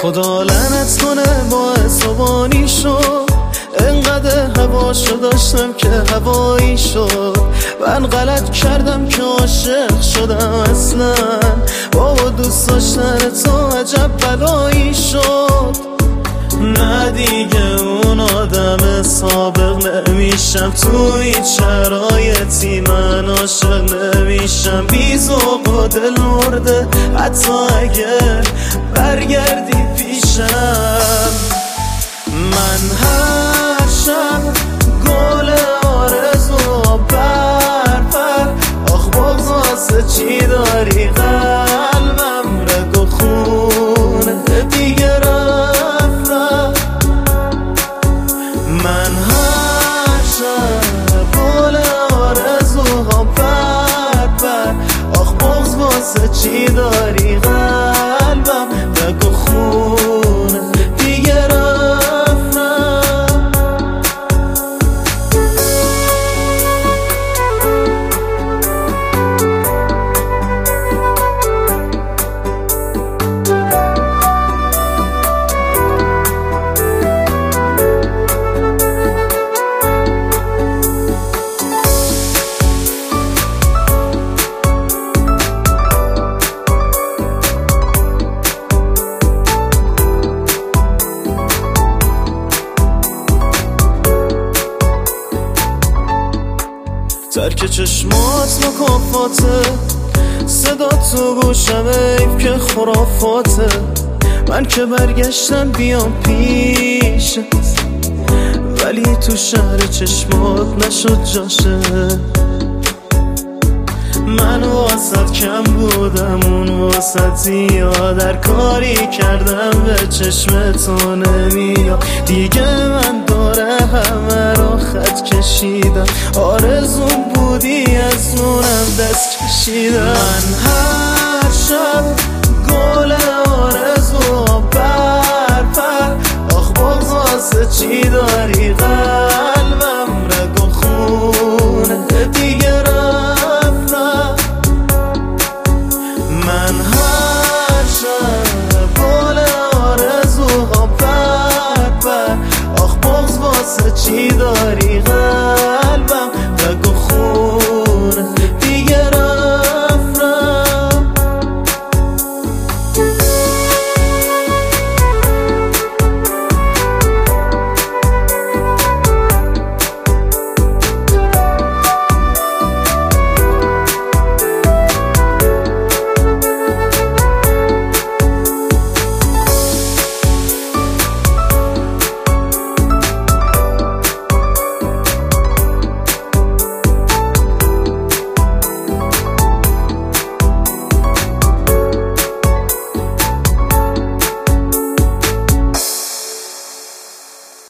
خدا لعنت کنه با عصبانی شد، انقدر هواشو داشتم که هوایی شد. من غلط کردم که عاشق شدم اصلا، بابا دوست داشتن تو عجب بلایی شد. نه دیگه اون آدم سابق نمیشم، تو هیچ شرایطی من عاشق نمیشم. بی‌ذوق و دل مرده حتی اگه برگردی پیشم. من هر شب گل آرزو پر آخ باز واسه چی داری قلبم رگ و خونه دیگه رفتم. من هر شب گل آرزو پر آخ باز واسه چی داری قلبم رگ و خونه دیگه رفتم. ترک چشمات مکافاته، صدا تو گوشم ایف که خرافاته. من که برگشتم بیام پیشت، ولی تو شهر چشمات نشد جاشه. من واسط کم بودم اون واسط زیاد، هر کاری کردم به چشم تو نمیاد. دیگه من داره همه را خط کشیدم، آرزون بودی از اونم دست کشیدم. من هر شب گل آرزو پر آخ باز واسه چی داری قلبم رگ و خونه دیگه رفتم. من هر شب گل آرزو پر آخ باز واسه چی داری